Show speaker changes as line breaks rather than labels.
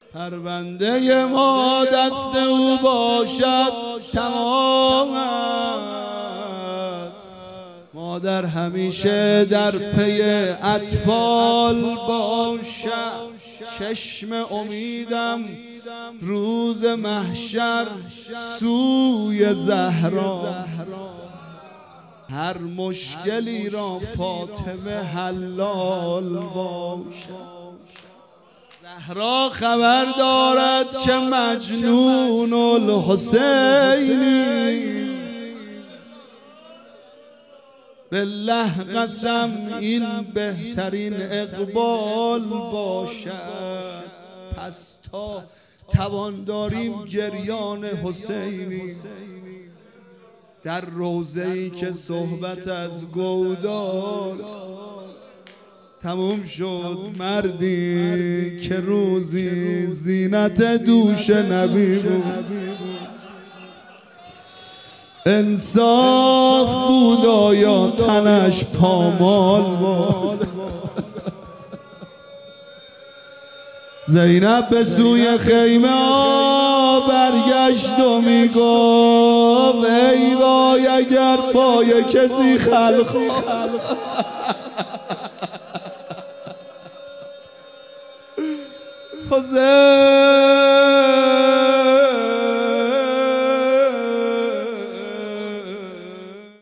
پرونده ما دست او باشد تمام است. مادر همیشه در پی اطفال باشد. چشم امیدم روز محشر سوی زهراست. هر مشکلی را فاطمه حلال باشد. زهرا خبر دارد که مجنون الحسینی. بالله قسم این بهترین اقبال باشد. پس تا توان داریم گریان حسینی در روضه‌ای که صحبت از گودال تموم شد. مردی که روزی زینت دوش نبی بود. انصاف بود آیا تنش پامال بود. زینب به سوی خیمه برگشت و میگفت ای وای اگر پای کسی خلق. حسین